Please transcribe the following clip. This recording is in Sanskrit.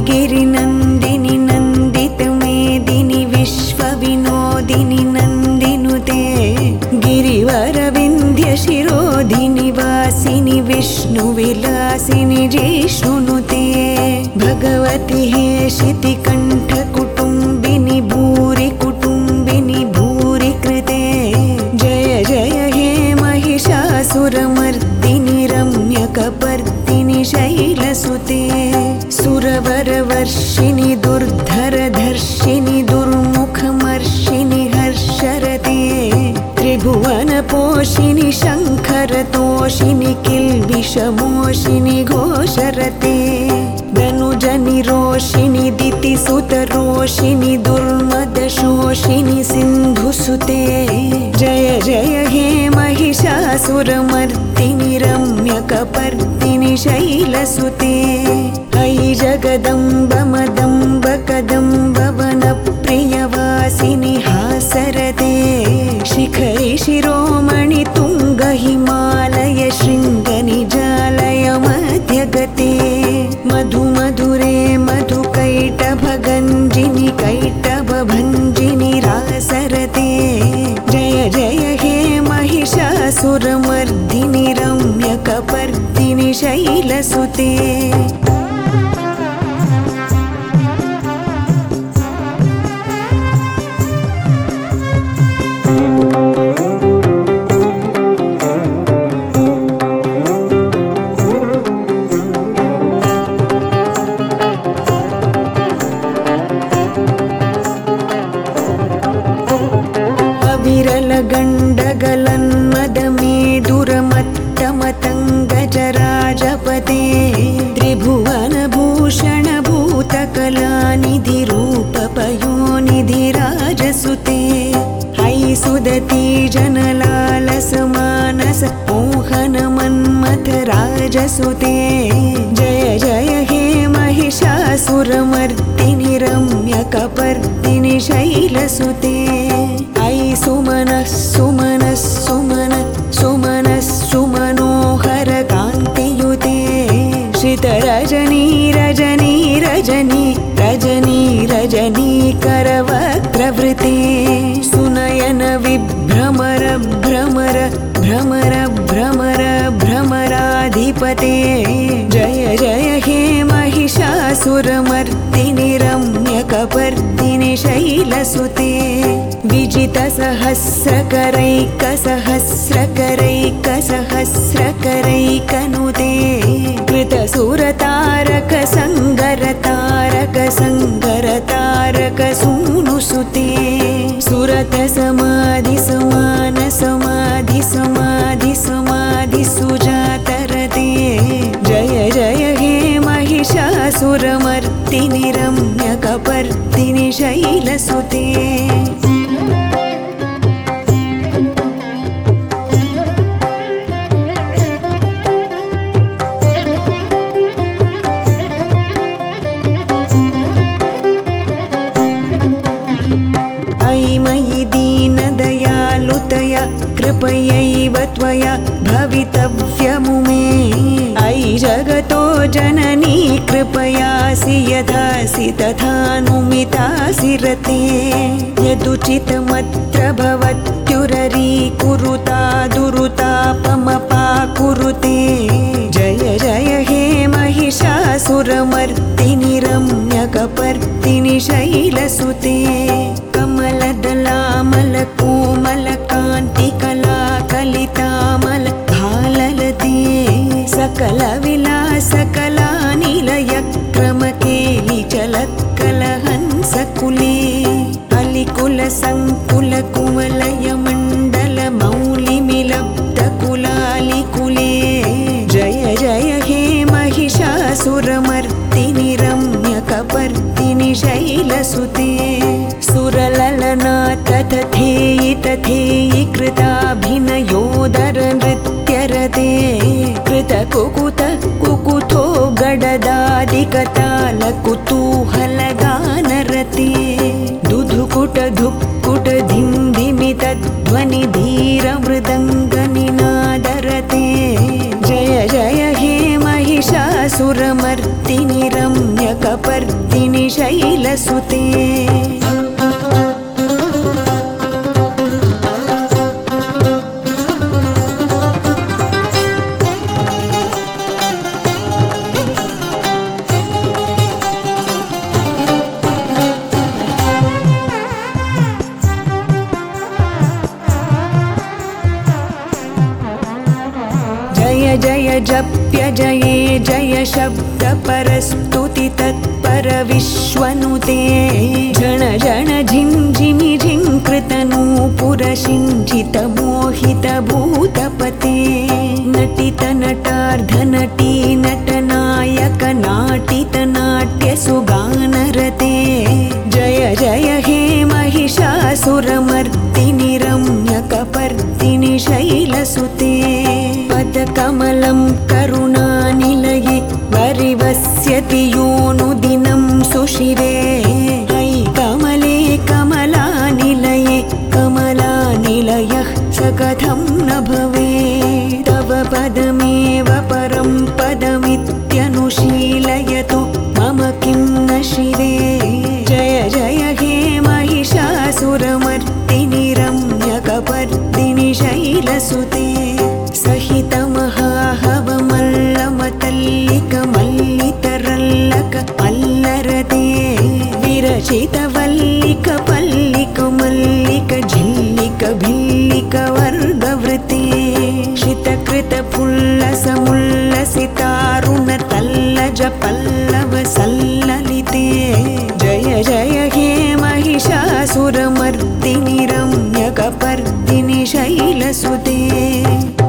गिरिनन्दिनि नन्दितमेदिनि विश्वविनोदिनि नन्दिनुते गिरिवरविन्ध्यशिरोधिनि वासिनि विष्णुविलासिनि जिष्णुनुते भगवति हेशितिकण्ठकुटुम्बिनि भूरि कुटुम्बिनि भूरि कृते जय जय हे महिषासुरमर्दिनि रम्यकपर्दिनि शैलसुते सुरवरवर्षिणि दुर्धरधर्षिणि दुर्मुखमर्षिणि हर्षरते त्रिभुवनपोषिणि शङ्खरतोषिणि किल्बिषमोषिणि घोषरते धनुजनिरोषिणि दितिसुतरोषिणि दुर्मदशोषिणि सिन्धुसुते जय जय हे महिषासुरमर्दिनि रम्यकपर्दिनि शैलसुते अयि जगदम्ब मदम्ब कदम्ब वनप्रियवासिनि हासरते शिखरि शिरोमणि तुङ्ग हिमालय शृङ्गनिजालय मध्यगते मधुमधुरे मधुकैटभगञ्जिनि कैटभभञ्जिनि रासरते जय जय हे महिषासुरमर्दिनि रम्यकपर्दिनि शैलसुते विरलगण्डगलन्मदमेदुरमत्तमतङ्गजराजपते त्रिभुवनभूषणभूतकलानिधि रूपपयोनिधि राजसुते अयि सुदती जनलालसमानस मोहनमन्मथ राजसुते जय जय हे महिषासुरमर्दिनि रम्यकपर्दिनि शैलसुते अयि सुमनः सुमनः सुमन सुमनः सुमनोहर कान्तियुते श्रितरजनी रजनी रजनी रजनी रजनी करवक्त्रवृते सुनयन विभ्रमर भ्रमर भ्रमर भ्रमर भ्रमराधिपते जय जय हे महिषासुरमर्दिनि रम्यकपर्दिनि शैलसुते विजितसहस्रकरैकसहस्रकरैकसहस्रकरैकनुते कृतसुरतारक संगरतारक संगरतारक सूनुसुते सुरत समाधि समान समाधि समाधि समाधि सुजातरते जय जय हे महिषासुरमर्दिनि रम्यकपर्दिनि शैलसुते कृपयैव त्वया भवितव्यमुमे अयि जगतो जननी कृपयासि यथासि तथानुमितासि रते यदुचितमत्र भवत्युररीकुरुता दुरुतापमपाकुरुते जय जय हे महिषासुरमर्दिनि रम्यकपर्दिनि शैलसुते कमलदलामलकोमलकान्तिकलाकलितामल भाललते सकलविलासकलानिलयक्रमकेलिचलत्कलहंसकुले अलिकुलसङ्कुलकुवलयमण्डलमौलिमिलब्धकुलालिकुले जय जय हे महिषासुरमर्दिनि रम्यकपर्दिनि शैलसुते सुरललना तथेयि तथेयि कृताभिनयोदर नृत्यरते कृतकुकुत कुकुतो गडदादिकतालकुतूहलगानरते दुधुकुट धुक्कुट धिम्धिमितध्वनि धीरमृदङ्गनिनादरते जय जय हे महिषासुरमर्दिनि महिषासुरमर्दिनि रम्यकपर्दिनि शैलसुते जय जय जप्य जये जय शब्द परस्तुति तत्पर विश्वनुते जन जन झिञ्झिमि झिङ्कृतनूपुर सिञ्चित मोहित भूतपते नटित नटार्धनटी नटनायक नाटित नाट्य सुगानरते जय जय हे महिषासुरमर्दिनि रम्यकपर्दिनि शैलसुते पदकमलं करुणानिलये वरिवस्यति योऽनुदिनं सुशिरे है कमले कमलानिलये कमलानिलयः स कथं न भवेत् तव पदमेव परं पदमित्यनुशीलयतु मम किं न शिरे जय जय हे महिषासुरमर्दिनि रम्यकपर्दिनि शैलसुते सहितमहाहवमल्लमतल्लिकमल्लितरल्लक मल्लरते विरचितवल्लिक पल्लिक मल्लिक झिल्लिक भिल्लिक वर्गवृते शितकृतपुल्लसमुल्लसितारुणतल्लज पल्लव सल्ललिते जय जय हे महिषासुरमर्दिनि रम्यकपर्दिनि शैलसुते।